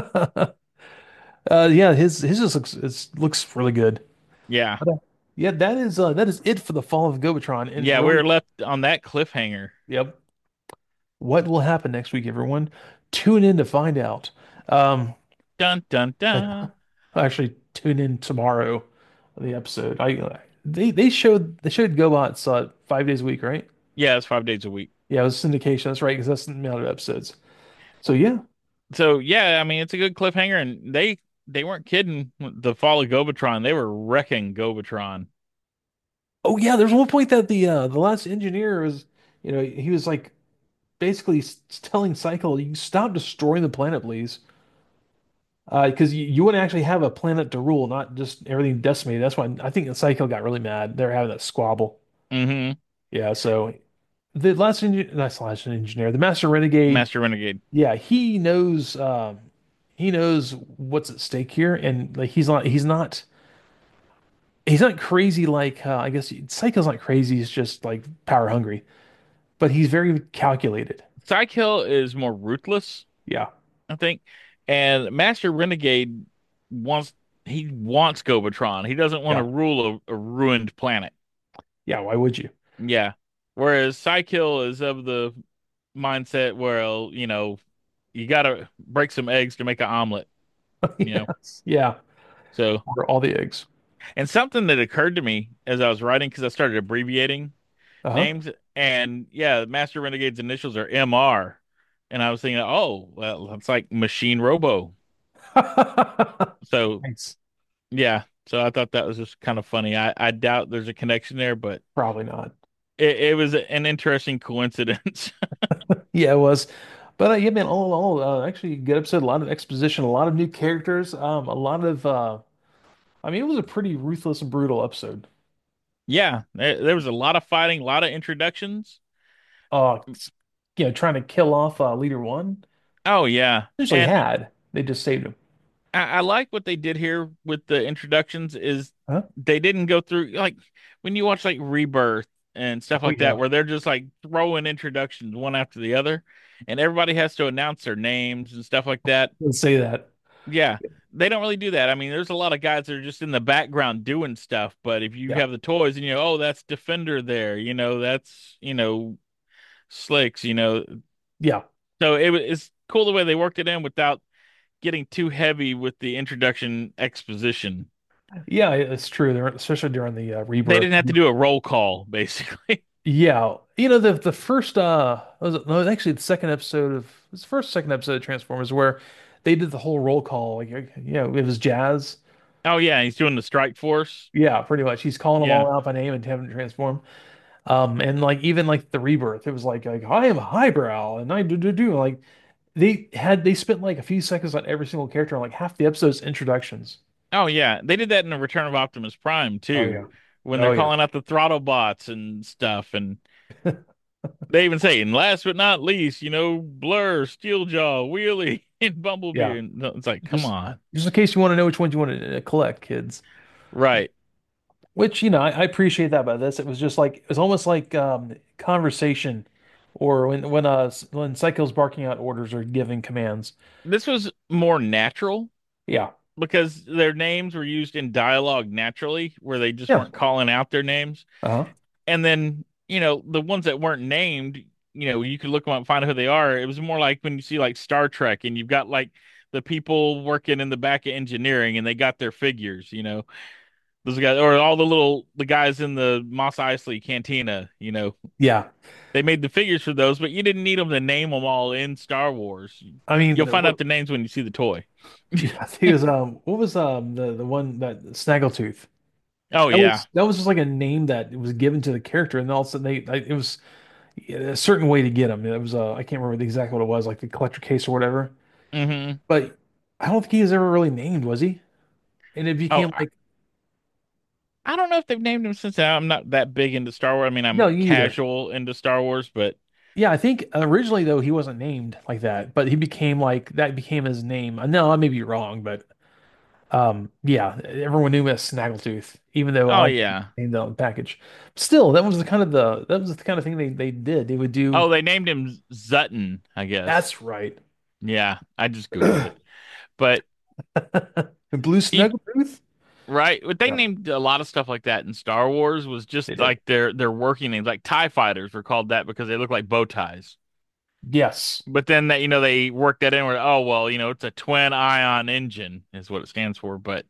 Uh, yeah, his his just looks it looks really good. Yeah. But, uh, yeah, that is uh, that is it for the fall of Gobotron. And Yeah. We really, were left on that cliffhanger. yep. What will happen next week, everyone? Tune in to find out. Um, Dun dun I dun. will actually tune in tomorrow the episode. I they they showed they showed GoBots uh, five days a week, right? Yeah, it's five days a week. Yeah, it was syndication. That's right, because that's the amount of episodes. So yeah. So yeah, I mean it's a good cliffhanger, and they they weren't kidding. with The fall of Gobatron, they were wrecking Gobatron. Oh yeah, there's one point that the uh the last engineer was, you know, he was like basically s- telling Cycle, you stop destroying the planet, please. Uh, because you, you want to actually have a planet to rule, not just everything decimated. That's why I think the Cycle got really mad. They're having that squabble. Mm-hmm. Yeah, so the last engineer, that's the last engineer, the Master Renegade, Master Renegade. yeah, he knows um he knows what's at stake here, and like he's not he's not he's not crazy like uh, I guess Cycle's not crazy, he's just like power hungry, but he's very calculated. Psykill is more ruthless, Yeah. I think, and Master Renegade wants he wants Gobatron. He doesn't want to Yeah. rule a, a ruined planet. Yeah, why would you? Yeah. Whereas Psykill is of the mindset where, you know, you gotta break some eggs to make an omelet, you know. Yes. Yeah. So, Or all the eggs. and something that occurred to me as I was writing, because I started abbreviating Uh-huh. names, and yeah, Master Renegade's initials are M R, and I was thinking, oh, well, it's like Machine Robo. So Nice. yeah, so I thought that was just kind of funny. I I doubt there's a connection there, but Probably not. it, it was an interesting coincidence. Yeah, it was. But uh, yeah, man, all in all, uh, actually good episode, a lot of exposition, a lot of new characters, um, a lot of uh I mean, it was a pretty ruthless and brutal episode. Yeah, there, there was a lot of fighting, a lot of introductions. Uh, you know, trying to kill off uh, leader one. Oh yeah, Essentially and had. They just saved him. I, I like what they did here with the introductions is Huh? they didn't go through like when you watch like Rebirth and stuff Oh like that yeah. where they're just like throwing introductions one after the other and everybody has to announce their names and stuff like that. Let's say that. Yeah. They don't really do that. I mean, there's a lot of guys that are just in the background doing stuff, but if you Yeah. have the toys and you know, oh, that's Defender there, you know, that's, you know, Slicks, you know. Yeah. So it was it's cool the way they worked it in without getting too heavy with the introduction exposition. Yeah, it's true. There, especially during the uh, They rebirth. didn't have to do a roll call, basically. Yeah, you know the the first uh was it, no, actually the second episode of it was the first second episode of Transformers where they did the whole roll call like uh, yeah it was Jazz. Oh yeah, he's doing the Strike Force. Yeah, pretty much. He's calling them Yeah. all out by name and having to transform. Um, and like even like the rebirth, it was like like I am a highbrow and I do do do like they had they spent like a few seconds on every single character on like half the episode's introductions. Oh yeah, they did that in the Return of Optimus Prime Oh too, yeah. when they're Oh yeah. calling out the throttle bots and stuff. And they even say, and last but not least, you know, Blur, Steeljaw, Wheelie, and Yeah. Bumblebee. And it's like, come Just on. just in case you want to know which ones you want to uh, collect, kids. Right. Which, you know, I, I appreciate that about this. It was just like it was almost like um conversation or when when uh when Psycho's barking out orders or giving commands. This was more natural Yeah. because their names were used in dialogue naturally, where they just Yeah. weren't calling out their names. Uh-huh. And then, you know, the ones that weren't named, you know, you could look them up and find out who they are. It was more like when you see like Star Trek and you've got like the people working in the back of engineering and they got their figures, you know, those guys, or all the little, the guys in the Moss Eisley cantina, you know, Yeah. they made the figures for those, but you didn't need them to name them all in Star Wars. I mean, You'll uh, find out what the names when you see the toy. yeah, I think it was um what was um the the one that Snaggletooth. Oh, That yeah. was that was just like a name that was given to the character, and all of a sudden they I, it was a certain way to get him. It was uh I can't remember exactly what it was, like the collector case or whatever. Hmm. But I don't think he was ever really named, was he? And it Oh, became I, like I don't know if they've named him since then. I'm not that big into Star Wars. I mean, no, I'm you either. casual into Star Wars, but Yeah, I think originally though he wasn't named like that, but he became like that became his name. Uh, No, I may be wrong, but um yeah, everyone knew him as Snaggletooth, even though I oh don't think he yeah. named that on the package. Still, that was the kind of the that was the kind of thing they they did. They would do Oh, they named him Zutton, I guess. that's right. Yeah, I just Googled it. But Blue he, Snaggletooth? right, but they Yeah, named a lot of stuff like that in Star Wars was they just did. like their their working names. Like TIE fighters were called that because they look like bow ties. Yes. But then that, you know, they work that in where, oh, well, you know, it's a twin ion engine is what it stands for. But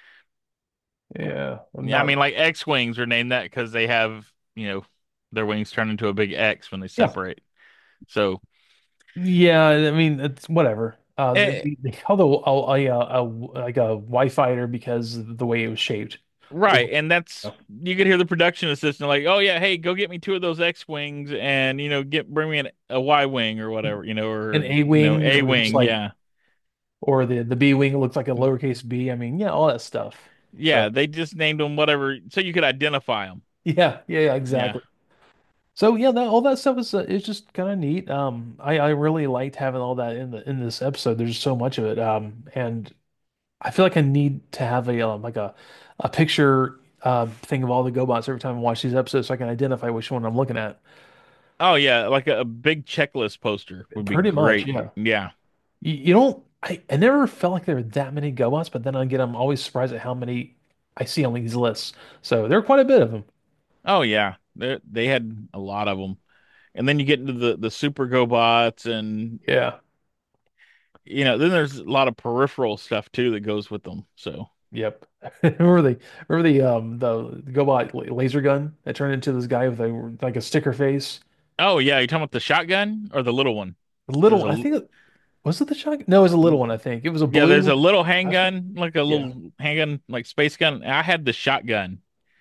Yeah. yeah, I Not. mean, like X-wings are named that because they have, you know, their wings turn into a big X when they Yeah. separate. So, Yeah. I mean, it's whatever. Uh, they, eh, they they call the a, a, a like a Y fighter because of the way it was shaped. right. Or, And that's, you could hear the production assistant like, oh, yeah, hey, go get me two of those X-wings and, you know, get, bring me an, a Y-wing or whatever, you know, an or, A you know, wing that looks A-wing. like, Yeah. or the the B wing looks like a lowercase b. I mean, yeah, all that stuff. Yeah. So They just named them whatever so you could identify them. yeah, yeah, yeah, Yeah. exactly. So yeah, that all that stuff is uh, is just kind of neat. Um, I I really liked having all that in the in this episode. There's so much of it. Um, and I feel like I need to have a um, like a a picture uh thing of all the GoBots every time I watch these episodes, so I can identify which one I'm looking at. Oh, yeah. Like a, a big checklist poster would be Pretty much, great. yeah. Yeah. You, you don't. I I never felt like there were that many GoBots, but then again, I'm always surprised at how many I see on these lists. So there are quite a bit of them. Oh, yeah. They they had a lot of them. And then you get into the the super GoBots and Yeah. you know, then there's a lot of peripheral stuff too that goes with them. So, Yep. Remember the remember the um the, the GoBot la- laser gun that turned into this guy with a like a sticker face? oh yeah, you talking about the shotgun or the little one? The There's little, a I l- think it was it the shotgun? No, it was a little one, I think. It was a yeah, there's blue a little plastic. handgun, like a Yeah. little handgun, like space gun. I had the shotgun,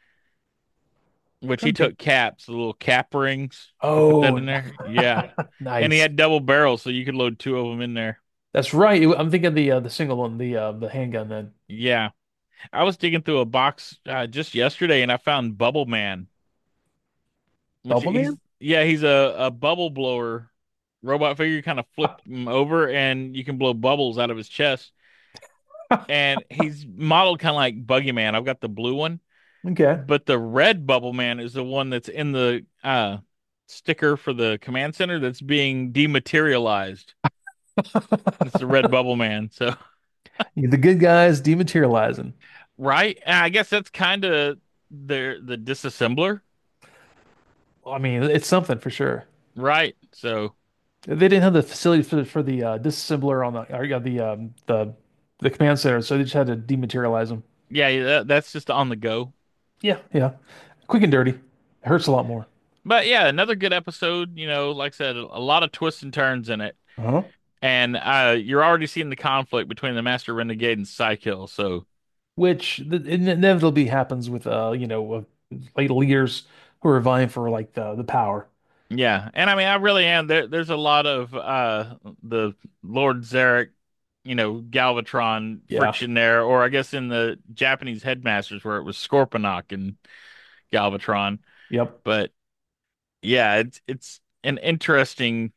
which he Trying to think. took caps, the little cap rings. You put that Oh, in there, yeah. And he nice. had double barrels, so you could load two of them in there. That's right. I'm thinking of the uh, the single one, the uh, the handgun then. Yeah, I was digging through a box uh, just yesterday, and I found Bubble Man, which Bubble he's Man? yeah, he's a a bubble blower robot figure. You kind of flip him over, and you can blow bubbles out of his chest. And he's modeled kind of like Buggy Man. I've got the blue one, Okay. but the red Bubble Man is the one that's in the uh sticker for the command center that's being dematerialized. It's the red Bubble Man. So The good guys dematerializing. right, and I guess that's kind of the the disassembler, I mean, it's something for sure. right? So They didn't have the facility for the, for the uh, disassembler on the or, yeah, the um the the command center, so they just had to dematerialize them. yeah, yeah, that, that's just on the go. Yeah, yeah. Quick and dirty. It hurts a lot more. But yeah, another good episode. You know, like I said, a lot of twists and turns in it, Uh-huh. and uh, you're already seeing the conflict between the Master Renegade and Psykill. So Which th- inevitably happens with uh, you know, uh, late leaders who are vying for like the the power. yeah, and I mean, I really am. There, there's a lot of uh, the Lord Zarek, you know, Galvatron Yeah. friction there, or I guess in the Japanese Headmasters where it was Scorponok and Galvatron. Yep. But yeah, it's it's an interesting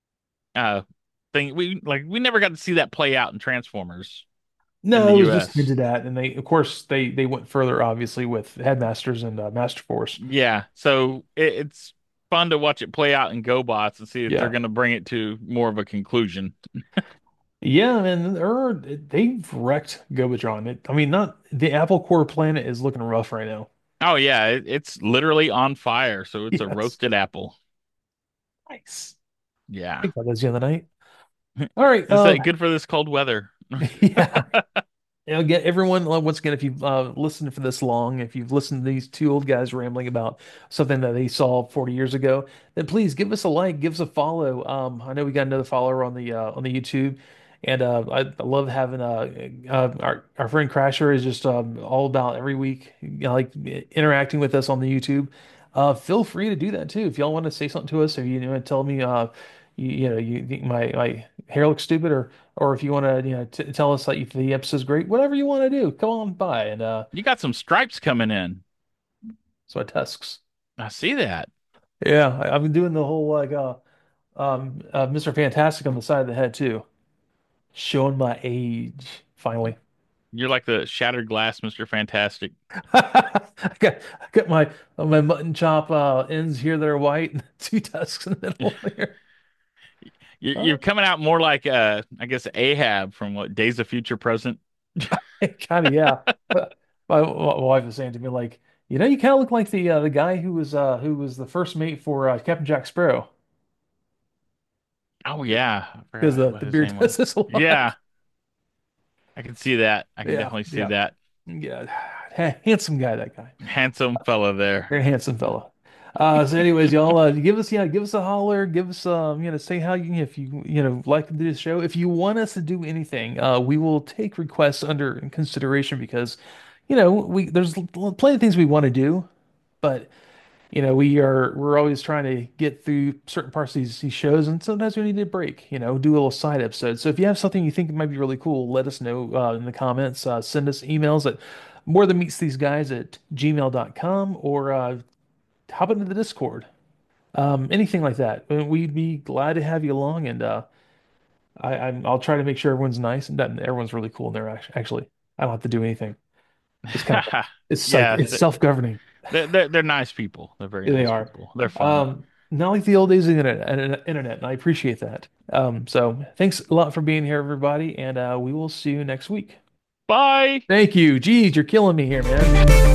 uh thing. We like we never got to see that play out in Transformers in the No, it was just U S. hinted at, and they, of course, they they went further, obviously, with Headmasters and uh, Master Force. Yeah, so it, it's fun to watch it play out in GoBots and see if they're Yeah. going to bring it to more of a conclusion. Yeah, man, they're, they've wrecked Gobatron. It, I mean, not the Apple Core planet is looking rough right now. Oh yeah, it, it's literally on fire, so it's a Yes. roasted apple. Nice. Yeah. I thought that was the other night. All right. Is Uh, that good for this cold weather? yeah. You know, get everyone, uh, once again, if you've uh, listened for this long, if you've listened to these two old guys rambling about something that they saw forty years ago, then please give us a like, give us a follow. Um, I know we got another follower on the uh, on the YouTube, and uh, I, I love having uh, uh, our our friend Crasher is just um, all about every week, you know, like interacting with us on the YouTube. Uh, feel free to do that too. If y'all want to say something to us, or you, know, tell me, uh, you, you know, you think my my hair looks stupid, or or if you want to, you know, t tell us like if the episode's great, whatever you want to do, come on by. And uh, You got some stripes coming in. so it tusks. I see that. Yeah, I, I've been doing the whole like uh, um, uh, mister Fantastic on the side of the head too, showing my age finally. You're like the shattered glass Mister Fantastic. I got I got my my mutton chop uh, ends here that are white, and two tusks in the middle here. You- Uh, You're coming out more like uh, I guess Ahab from what Days of Future Present. kind of yeah. But my, my wife was saying to me like, you know, you kind of look like the uh, the guy who was uh, who was the first mate for uh, Captain Jack Sparrow. Oh yeah, I because forgot the what the his beard name was. does this a lot. Yeah, I can see that. I can Yeah, definitely see yeah, that. yeah. Ha- Handsome guy, that guy. Handsome fella there. Very handsome fella. Uh, so anyways, y'all, uh, give us, yeah, give us a holler, give us, um, you know, say how you, if you, you know, like this show. If you want us to do anything, uh, we will take requests under consideration because, you know, we there's l- plenty of things we want to do, but you know, we are we're always trying to get through certain parts of these, these shows, and sometimes we need a break, you know, do a little side episode. So if you have something you think might be really cool, let us know uh, in the comments. Uh, send us emails at more than meets these guys at gmail dot com or uh, hop into the Discord. Um, anything like that. Uh, We'd be glad to have you along, and uh, I, I'm, I'll try to make sure everyone's nice and that everyone's really cool in there. act- Actually, I don't have to do anything. It's kind of it's like Yeah, it's self-governing. they're, they're they're nice people. They're very They nice are. people. They're fun. Um, not like the old days of the internet, internet, and I appreciate that. Um, so thanks a lot for being here, everybody, and uh, we will see you next week. Bye. Thank you. Geez, you're killing me here, man.